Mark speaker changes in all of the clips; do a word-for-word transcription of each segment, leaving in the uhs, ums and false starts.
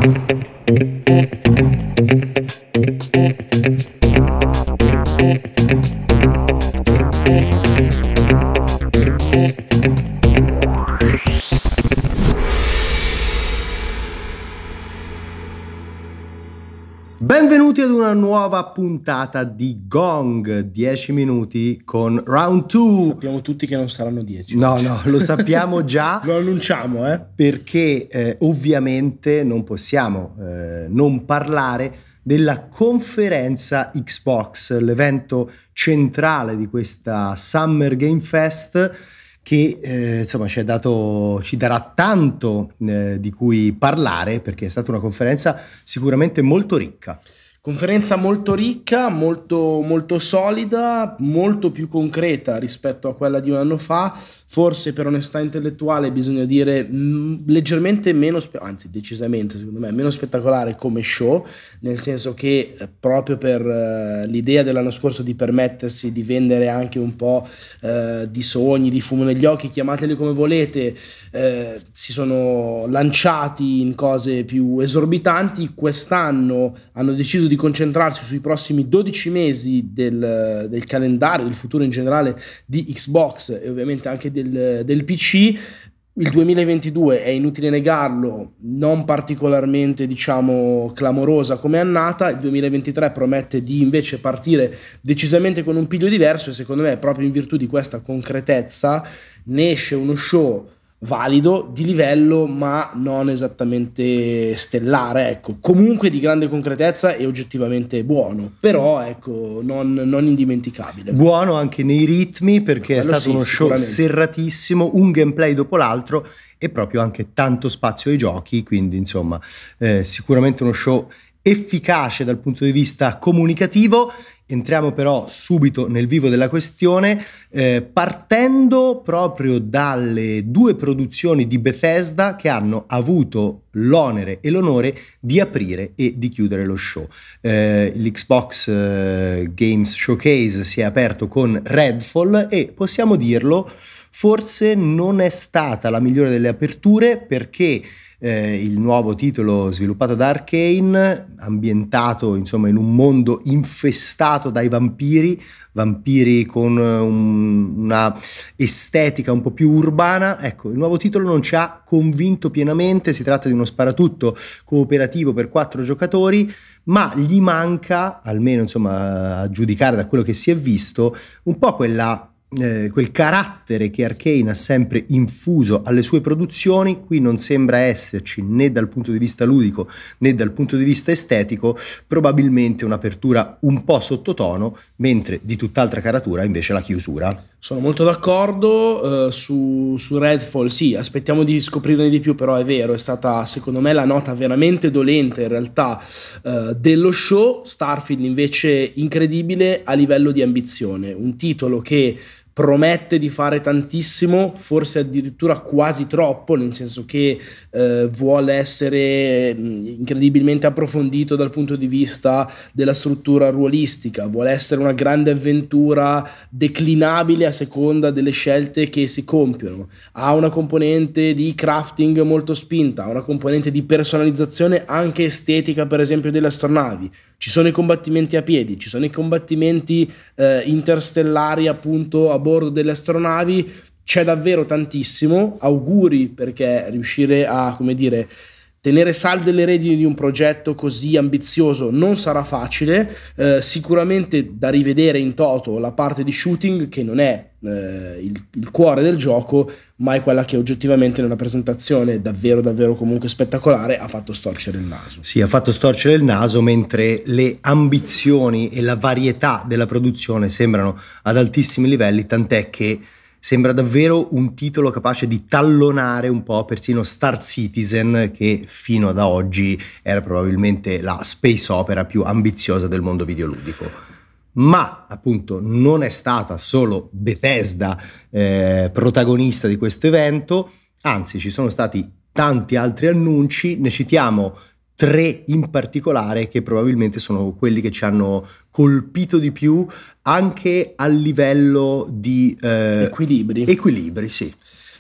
Speaker 1: Benvenuti ad una nuova puntata di Gong, dieci minuti con Round due.
Speaker 2: Sappiamo tutti che non saranno dieci.
Speaker 1: No, no, lo sappiamo già.
Speaker 2: Lo annunciamo, eh?
Speaker 1: Perché eh, ovviamente non possiamo eh, non parlare della conferenza Xbox, l'evento centrale di questa Summer Game Fest, che eh, insomma ci, è dato, ci darà tanto eh, di cui parlare, perché è stata una conferenza sicuramente molto ricca.
Speaker 2: Conferenza molto ricca, molto, molto solida, molto più concreta rispetto a quella di un anno fa. Forse per onestà intellettuale bisogna dire mh, leggermente meno, spe- anzi decisamente secondo me meno spettacolare come show, nel senso che eh, proprio per eh, l'idea dell'anno scorso di permettersi di vendere anche un po' eh, di sogni, di fumo negli occhi, chiamateli come volete, eh, si sono lanciati in cose più esorbitanti. Quest'anno hanno deciso di concentrarsi sui prossimi dodici mesi del, del calendario, del futuro in generale di Xbox e ovviamente anche del, del P C. Il duemilaventidue è inutile negarlo, non particolarmente diciamo clamorosa come annata. Il duemilaventitré promette di invece partire decisamente con un piglio diverso, e secondo me proprio in virtù di questa concretezza ne esce uno show valido, di livello, ma non esattamente stellare, ecco, comunque di grande concretezza e oggettivamente buono, però ecco non, non indimenticabile.
Speaker 1: Buono anche nei ritmi, perché è stato
Speaker 2: sì,
Speaker 1: uno show serratissimo, un gameplay dopo l'altro e proprio anche tanto spazio ai giochi, quindi insomma eh, sicuramente uno show efficace dal punto di vista comunicativo. Entriamo però subito nel vivo della questione, eh, partendo proprio dalle due produzioni di Bethesda che hanno avuto l'onere e l'onore di aprire e di chiudere lo show. Eh, L'Xbox eh, Games Showcase si è aperto con Redfall e possiamo dirlo, forse non è stata la migliore delle aperture, perché Eh, il nuovo titolo sviluppato da Arcane, ambientato insomma in un mondo infestato dai vampiri, vampiri con un, una estetica un po' più urbana. Ecco, il nuovo titolo non ci ha convinto pienamente. Si tratta di uno sparatutto cooperativo per quattro giocatori, ma gli manca, almeno insomma a giudicare da quello che si è visto, un po' quella Eh, quel carattere che Arcane ha sempre infuso alle sue produzioni. Qui non sembra esserci né dal punto di vista ludico né dal punto di vista estetico, probabilmente un'apertura un po' sottotono, mentre di tutt'altra caratura invece la chiusura.
Speaker 2: Sono molto d'accordo eh, su, su Redfall, sì, aspettiamo di scoprirne di più, però è vero, è stata secondo me la nota veramente dolente in realtà eh, dello show. Starfield invece incredibile a livello di ambizione, un titolo che promette di fare tantissimo, forse addirittura quasi troppo, nel senso che eh, vuole essere incredibilmente approfondito dal punto di vista della struttura ruolistica, vuole essere una grande avventura declinabile a seconda delle scelte che si compiono, ha una componente di crafting molto spinta, ha una componente di personalizzazione anche estetica, per esempio delle astronavi. Ci sono i combattimenti a piedi, ci sono i combattimenti eh, interstellari appunto a bordo delle astronavi, c'è davvero tantissimo. Auguri, perché riuscire a, come dire, tenere salde le redini di un progetto così ambizioso non sarà facile. Eh, sicuramente da rivedere in toto la parte di shooting, che non è eh, il, il cuore del gioco, ma è quella che oggettivamente nella presentazione davvero davvero comunque spettacolare ha fatto storcere il naso.
Speaker 1: Sì, ha fatto storcere il naso, mentre le ambizioni e la varietà della produzione sembrano ad altissimi livelli, tant'è che sembra davvero un titolo capace di tallonare un po' persino Star Citizen, che fino ad oggi era probabilmente la space opera più ambiziosa del mondo videoludico. Ma appunto non è stata solo Bethesda eh, protagonista di questo evento, anzi ci sono stati tanti altri annunci. Ne citiamo tre in particolare che probabilmente sono quelli che ci hanno colpito di più, anche a livello di eh,
Speaker 2: equilibri.
Speaker 1: Equilibri, sì.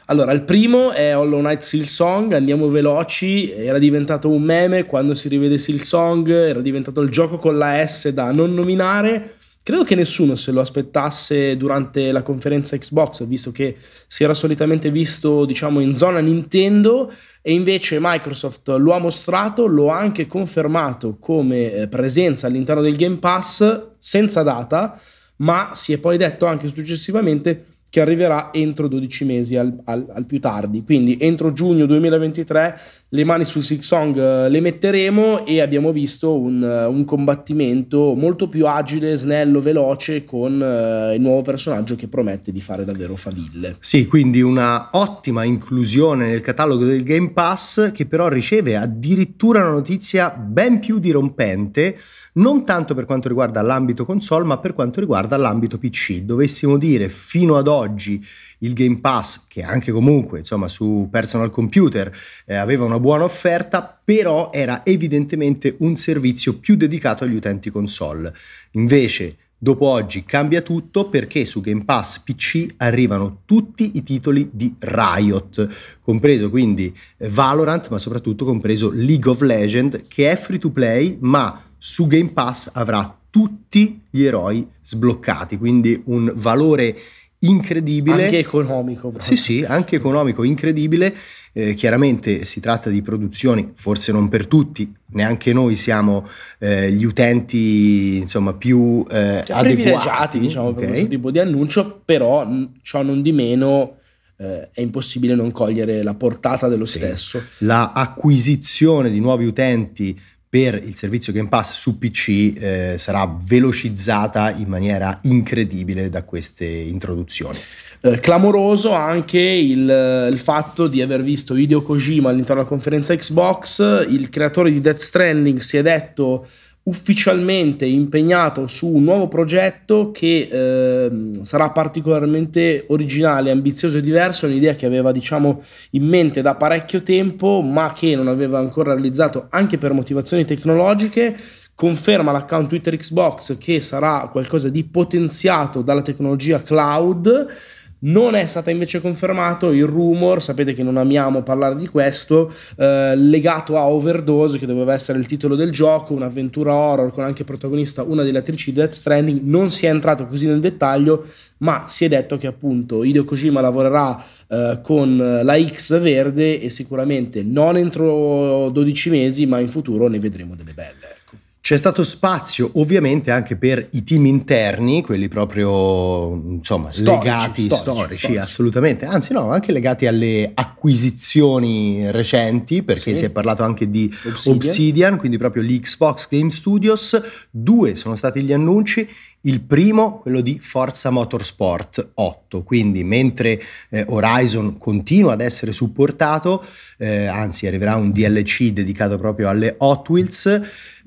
Speaker 2: Allora, il primo è Hollow Knight Silksong, andiamo veloci, era diventato un meme, quando si rivede Silksong era diventato il gioco con la S da non nominare. Credo che nessuno se lo aspettasse durante la conferenza Xbox, visto che si era solitamente visto, diciamo, in zona Nintendo, e invece Microsoft lo ha mostrato, lo ha anche confermato come presenza all'interno del Game Pass senza data, ma si è poi detto anche successivamente che arriverà entro dodici mesi al, al, al più tardi, quindi entro giugno duemilaventitré le mani sul Silksong uh, le metteremo, e abbiamo visto un, uh, un combattimento molto più agile, snello, veloce, con uh, il nuovo personaggio che promette di fare davvero faville.
Speaker 1: Sì, quindi una ottima inclusione nel catalogo del Game Pass, che però riceve addirittura una notizia ben più dirompente, non tanto per quanto riguarda l'ambito console, ma per quanto riguarda l'ambito P C. Dovessimo dire fino ad oggi oggi il Game Pass, che anche comunque insomma su personal computer eh, aveva una buona offerta, però era evidentemente un servizio più dedicato agli utenti console. Invece dopo oggi cambia tutto, perché su Game Pass P C arrivano tutti i titoli di Riot, compreso quindi Valorant, ma soprattutto compreso League of Legends, che è free to play, ma su Game Pass avrà tutti gli eroi sbloccati, quindi un valore incredibile,
Speaker 2: anche economico proprio.
Speaker 1: Sì sì, anche economico, incredibile. Eh, chiaramente si tratta di produzioni, forse non per tutti, neanche noi siamo eh, gli utenti insomma più eh,
Speaker 2: cioè,
Speaker 1: adeguati,
Speaker 2: privilegiati, diciamo, okay, per questo tipo di annuncio, però ciò non di meno eh, è impossibile non cogliere la portata dello sì. stesso.
Speaker 1: La acquisizione di nuovi utenti per il servizio Game Pass su P C eh, sarà velocizzata in maniera incredibile da queste introduzioni.
Speaker 2: Eh, clamoroso anche il, il fatto di aver visto Hideo Kojima all'interno della conferenza Xbox. Il creatore di Death Stranding si è detto ufficialmente impegnato su un nuovo progetto che eh, sarà particolarmente originale, ambizioso e diverso, un'idea che aveva diciamo in mente da parecchio tempo, ma che non aveva ancora realizzato anche per motivazioni tecnologiche. Conferma l'account Twitter Xbox che sarà qualcosa di potenziato dalla tecnologia cloud. Non è stata invece confermato il rumor, sapete che non amiamo parlare di questo, eh, legato a Overdose, che doveva essere il titolo del gioco, un'avventura horror con anche protagonista una delle attrici di Death Stranding. Non si è entrato così nel dettaglio, ma si è detto che appunto Hideo Kojima lavorerà eh, con la X verde, e sicuramente non entro dodici mesi, ma in futuro ne vedremo delle belle.
Speaker 1: C'è stato spazio ovviamente anche per i team interni, quelli proprio insomma storici, legati, storici, storici, storici, assolutamente, anzi no, anche legati alle acquisizioni recenti, perché sì. si è parlato anche di Obsidian. Obsidian, quindi proprio gli Xbox Game Studios. Due sono stati gli annunci. Il primo, quello di Forza Motorsport otto, quindi mentre eh, Horizon continua ad essere supportato, eh, anzi arriverà un D L C dedicato proprio alle Hot Wheels,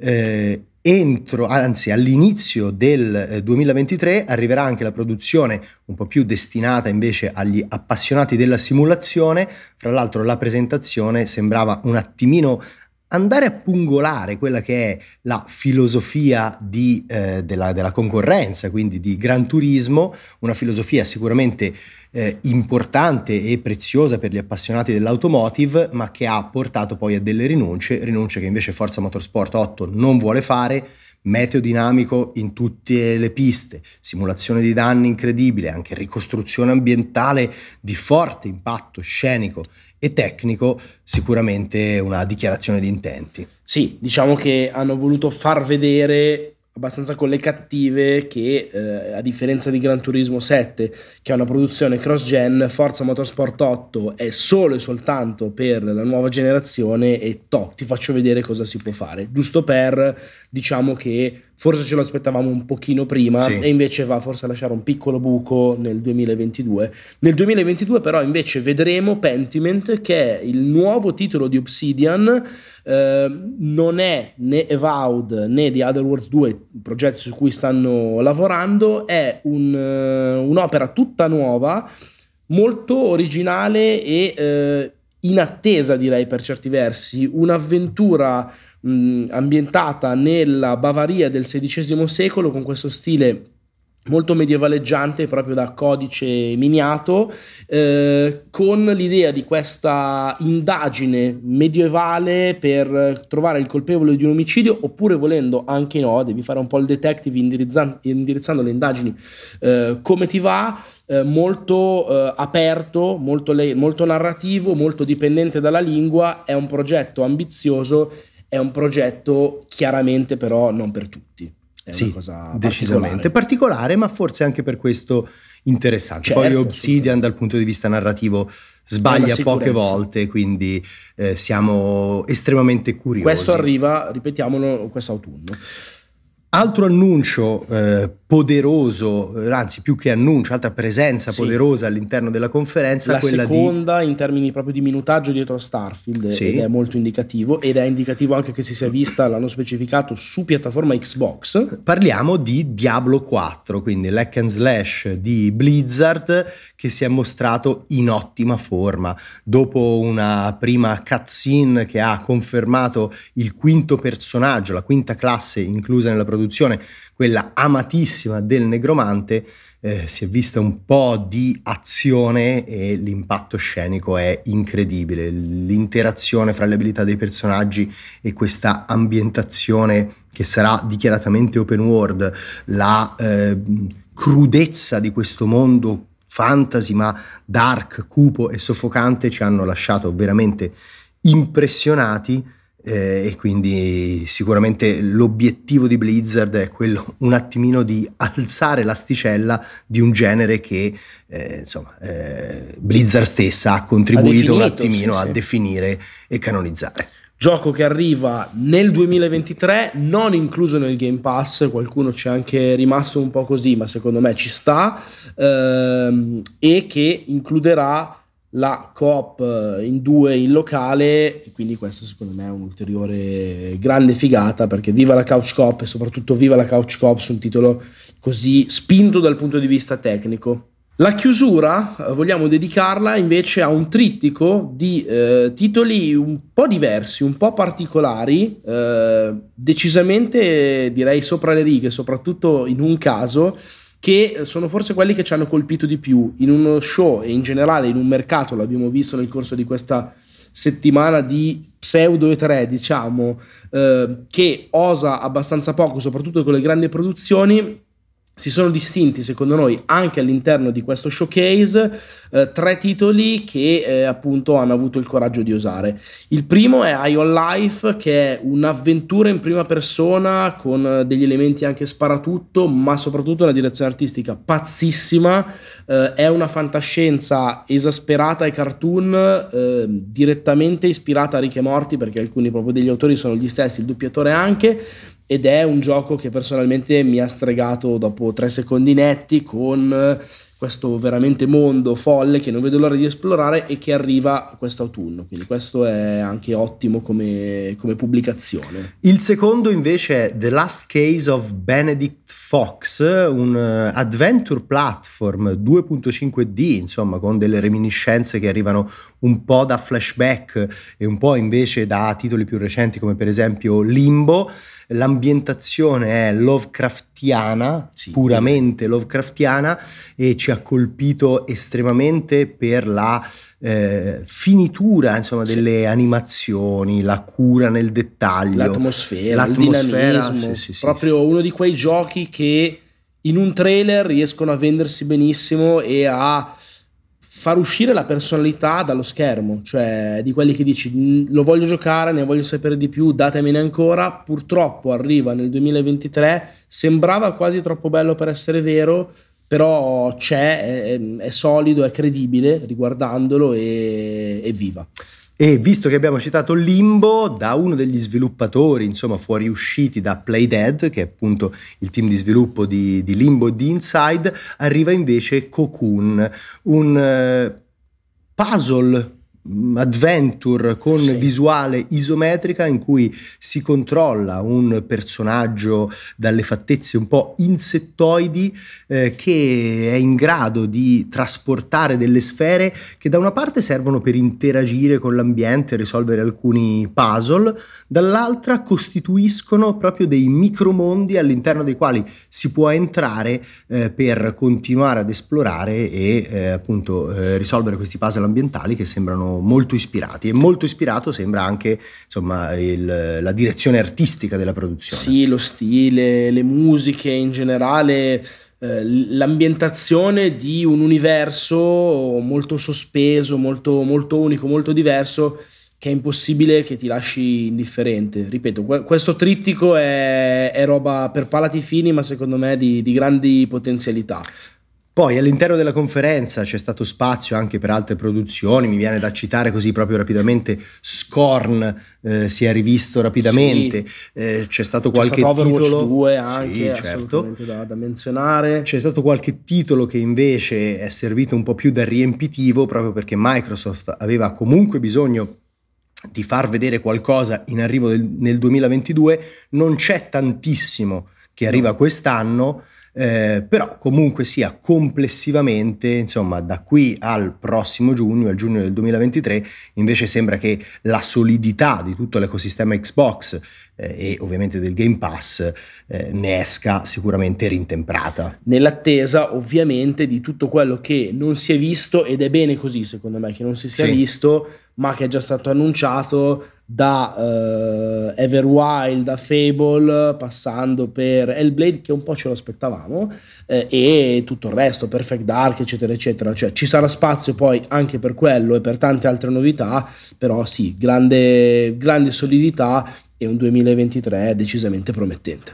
Speaker 1: eh, entro, anzi all'inizio del eh, duemilaventitré arriverà anche la produzione un po' più destinata invece agli appassionati della simulazione. Fra l'altro la presentazione sembrava un attimino andare a pungolare quella che è la filosofia di, eh, della, della concorrenza, quindi di Gran Turismo, una filosofia sicuramente eh, importante e preziosa per gli appassionati dell'automotive, ma che ha portato poi a delle rinunce, rinunce che invece Forza Motorsport otto non vuole fare. Meteo dinamico in tutte le piste, simulazione di danni incredibile, anche ricostruzione ambientale di forte impatto scenico e tecnico, sicuramente una dichiarazione di intenti.
Speaker 2: Sì, diciamo che hanno voluto far vedere abbastanza con le cattive che eh, a differenza di Gran Turismo sette, che è una produzione cross-gen, Forza Motorsport otto è solo e soltanto per la nuova generazione, e to, ti faccio vedere cosa si può fare, giusto per, diciamo che forse ce lo aspettavamo un pochino prima, sì. E invece va forse a lasciare un piccolo buco nel duemilaventidue. Nel duemilaventidue però invece vedremo Pentiment, che è il nuovo titolo di Obsidian. Eh, non è né Avowed né The Other Worlds due, progetti su cui stanno lavorando. È un, uh, un'opera tutta nuova, molto originale e eh, inattesa, direi per certi versi, un'avventura mh, ambientata nella Bavaria del sedicesimo secolo, con questo stile molto medievaleggiante, proprio da codice miniato, eh, con l'idea di questa indagine medievale per trovare il colpevole di un omicidio, oppure volendo anche no, devi fare un po' il detective indirizzando, indirizzando le indagini eh, come ti va, eh, molto eh, aperto, molto, le- molto narrativo, molto dipendente dalla lingua. È un progetto ambizioso, è un progetto chiaramente però non per tutti. È
Speaker 1: sì,
Speaker 2: una cosa
Speaker 1: decisamente particolare, ma forse anche per questo interessante.
Speaker 2: Certo,
Speaker 1: Poi Obsidian dal punto di vista narrativo sbaglia poche volte, quindi eh, siamo estremamente curiosi.
Speaker 2: Questo arriva, ripetiamolo, questo autunno.
Speaker 1: Altro annuncio eh, poderoso, anzi più che annuncio, altra presenza sì. poderosa all'interno della conferenza.
Speaker 2: La
Speaker 1: quella
Speaker 2: seconda
Speaker 1: di...
Speaker 2: in termini proprio di minutaggio dietro a Starfield,
Speaker 1: sì.
Speaker 2: ed è molto indicativo, ed è indicativo anche che si sia vista, l'hanno specificato, su piattaforma Xbox.
Speaker 1: Parliamo di Diablo quattro, quindi l'hack and slash di Blizzard, che si è mostrato in ottima forma. Dopo una prima cutscene che ha confermato il quinto personaggio, la quinta classe inclusa nella produzione, quella amatissima del negromante, eh, si è vista un po' di azione e l'impatto scenico è incredibile. L'interazione fra le abilità dei personaggi e questa ambientazione che sarà dichiaratamente open world, la eh, crudezza di questo mondo fantasy ma dark, cupo e soffocante ci hanno lasciato veramente impressionati. Eh, e quindi sicuramente l'obiettivo di Blizzard è quello un attimino di alzare l'asticella di un genere che eh, insomma eh, Blizzard stessa ha contribuito ha definito, un attimino sì, a sì. definire e canonizzare.
Speaker 2: Gioco che arriva nel duemilaventitré, non incluso nel Game Pass, qualcuno c'è anche rimasto un po' così, ma secondo me ci sta, ehm, e che includerà la co-op in due in locale, e quindi questo secondo me è un'ulteriore grande figata, perché viva la couch co-op e soprattutto viva la couch co-op su un titolo così spinto dal punto di vista tecnico. La chiusura vogliamo dedicarla invece a un trittico di eh, titoli un po' diversi, un po' particolari, eh, decisamente direi sopra le righe, soprattutto in un caso, che sono forse quelli che ci hanno colpito di più in uno show e in generale in un mercato, l'abbiamo visto nel corso di questa settimana di pseudo E tre, diciamo, eh, che osa abbastanza poco, soprattutto con le grandi produzioni. Si sono distinti secondo noi anche all'interno di questo showcase eh, tre titoli che eh, appunto hanno avuto il coraggio di osare. Il primo è High on Life, che è un'avventura in prima persona con degli elementi anche sparatutto, ma soprattutto una direzione artistica pazzissima. Eh, è una fantascienza esasperata e cartoon, eh, direttamente ispirata a Rick e Morty, perché alcuni proprio degli autori sono gli stessi, il doppiatore anche. Ed è un gioco che personalmente mi ha stregato dopo tre secondi netti, con questo veramente mondo folle che non vedo l'ora di esplorare e che arriva quest'autunno, quindi questo è anche ottimo come, come pubblicazione.
Speaker 1: Il secondo invece è The Last Case of Benedict Fox, un adventure platform due punto cinque D, insomma, con delle reminiscenze che arrivano un po' da flashback e un po' invece da titoli più recenti come per esempio Limbo. L'ambientazione è Lovecraftiana, sì, puramente Lovecraftiana, e ci ha colpito estremamente per la eh, finitura, insomma, sì, delle animazioni, la cura nel dettaglio,
Speaker 2: l'atmosfera,
Speaker 1: l'atmosfera,
Speaker 2: il dinamismo,
Speaker 1: sì, sì,
Speaker 2: proprio
Speaker 1: sì,
Speaker 2: uno di quei giochi che in un trailer riescono a vendersi benissimo e a far uscire la personalità dallo schermo, cioè di quelli che dici lo voglio giocare, ne voglio sapere di più, datemene ancora. Purtroppo arriva nel duemilaventitré, sembrava quasi troppo bello per essere vero, però c'è, è, è solido, è credibile riguardandolo e, e viva.
Speaker 1: E visto che abbiamo citato Limbo, da uno degli sviluppatori, insomma, fuoriusciti da Playdead, che è appunto il team di sviluppo di, di Limbo e di Inside, arriva invece Cocoon, un uh, puzzle adventure con
Speaker 2: sì.
Speaker 1: visuale isometrica in cui si controlla un personaggio dalle fattezze un po' insettoidi eh, che è in grado di trasportare delle sfere che da una parte servono per interagire con l'ambiente e risolvere alcuni puzzle, dall'altra costituiscono proprio dei micromondi all'interno dei quali si può entrare eh, per continuare ad esplorare e eh, appunto eh, risolvere questi puzzle ambientali che sembrano molto ispirati, e molto ispirato sembra anche insomma il, la direzione artistica della produzione.
Speaker 2: Sì, lo stile, le musiche in generale, eh, l'ambientazione di un universo molto sospeso, molto, molto unico, molto diverso, che è impossibile che ti lasci indifferente. Ripeto, questo trittico è, è roba per palati fini, ma secondo me di, di grandi potenzialità.
Speaker 1: Poi all'interno della conferenza c'è stato spazio anche per altre produzioni, mi viene da citare così proprio rapidamente Scorn, eh, si è rivisto rapidamente, sì. eh, c'è stato qualche
Speaker 2: c'è stato
Speaker 1: titolo
Speaker 2: due anche,
Speaker 1: sì, certo.
Speaker 2: da, da menzionare.
Speaker 1: C'è stato qualche titolo che invece è servito un po' più da riempitivo, proprio perché Microsoft aveva comunque bisogno di far vedere qualcosa in arrivo del, nel duemilaventidue. Non c'è tantissimo che arriva no. quest'anno. Eh, però comunque sia complessivamente, insomma, da qui al prossimo giugno, al giugno del duemilaventitré, invece sembra che la solidità di tutto l'ecosistema Xbox eh, e ovviamente del Game Pass eh, ne esca sicuramente rintemprata.
Speaker 2: Nell'attesa ovviamente di tutto quello che non si è visto, ed è bene così secondo me che non si sia sì. visto, ma che è già stato annunciato, da uh, Everwild, da Fable, passando per Hellblade, che un po' ce lo aspettavamo, eh, e tutto il resto, Perfect Dark, eccetera eccetera. Cioè ci sarà spazio poi anche per quello e per tante altre novità, però sì, grande, grande solidità e un duemilaventitré decisamente promettente.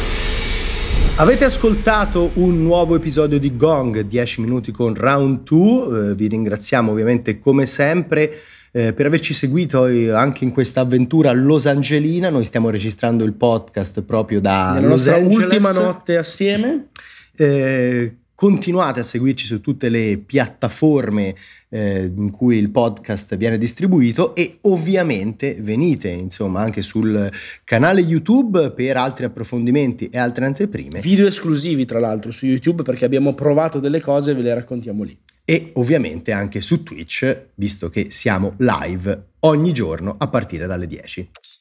Speaker 1: Avete ascoltato un nuovo episodio di Gong, dieci minuti con Round due, eh, vi ringraziamo ovviamente come sempre eh, per averci seguito anche in questa avventura losangelina. Noi stiamo registrando il podcast proprio da
Speaker 2: nella
Speaker 1: Los
Speaker 2: nostra
Speaker 1: Angeles.
Speaker 2: ultima notte assieme.
Speaker 1: Eh, continuate a seguirci su tutte le piattaforme eh, in cui il podcast viene distribuito, e ovviamente venite insomma anche sul canale YouTube per altri approfondimenti e altre anteprime,
Speaker 2: video esclusivi tra l'altro su YouTube, perché abbiamo provato delle cose e ve le raccontiamo lì,
Speaker 1: e ovviamente anche su Twitch, visto che siamo live ogni giorno a partire dalle dieci.